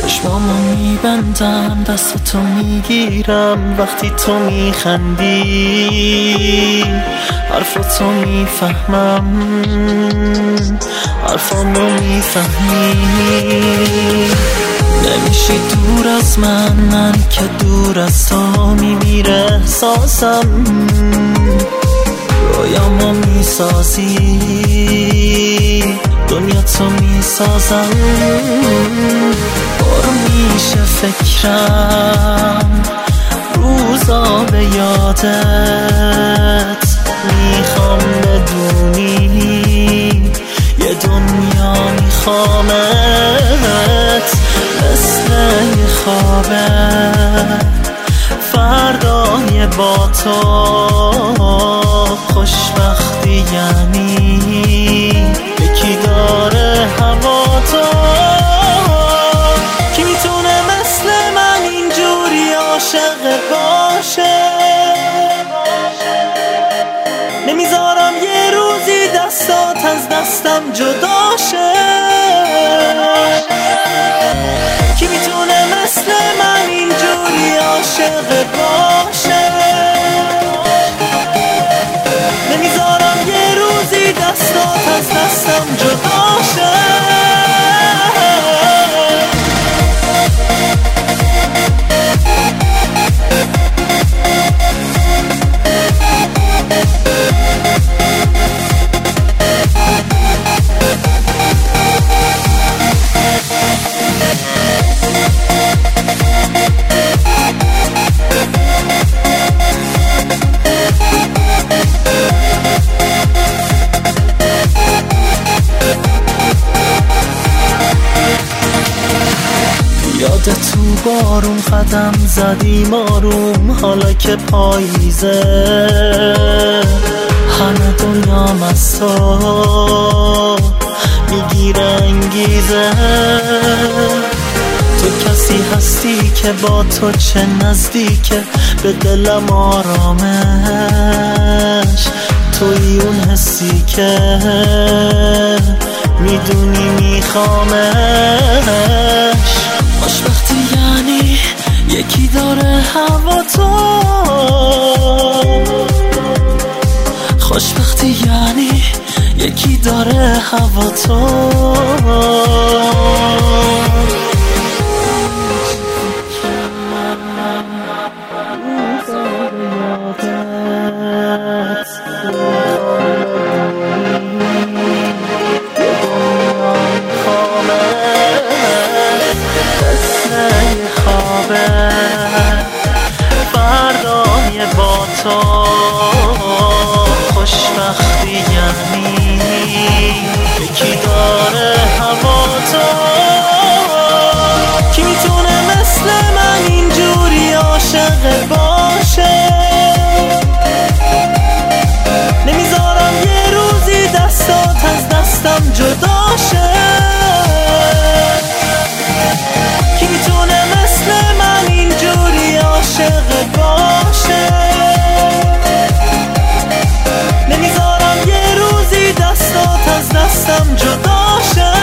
چشمامو میبندم دستاتو میگیرم وقتی تو میخندی، حرفاتو میفهمم حرفامو میفهمی. نمیشی دور از من که دور از تو میمیره احساسم. رویامو میسازی دنیا تو میسازم. پر میشه فکرم روزا به یادت. میخوام بدونی یه دنیا میخوامت. مثل یه خوابه فردای با تو. خوشبختی یعنی یکی داره هوا تو. کی میتونه مثل من اینجوری عاشق باشه؟ نمیذارم یه روزی دستات از دستم جدا شه. کی میتونه مثل من اینجوری عاشق باشه؟ نمیذارم یه روزی دستات از دستم جدا شه. یاد تو بارون قدم زدیم آروم. حالا که پاییزه همه دنیام از تو میگیره انگیزه. تو کسی هستی که با تو چه نزدیکه به دلم آرامش. توی اون حسی که میدونی میخوامش. خوشبختی یعنی یکی داره هوا تو. خوشبختی یعنی یکی داره هوا تو. فردای با تو. خوشبختی یعنی یکی داره هوا تو. کی میتونه مثل من اینجوری عاشق باشه؟ نمیذارم یه روزی دستات از دستم جدا شه. کی میتونه مثل من اینجوری عاشق باشه؟ نمیذارم یه روزی دستات از دستم جدا شه.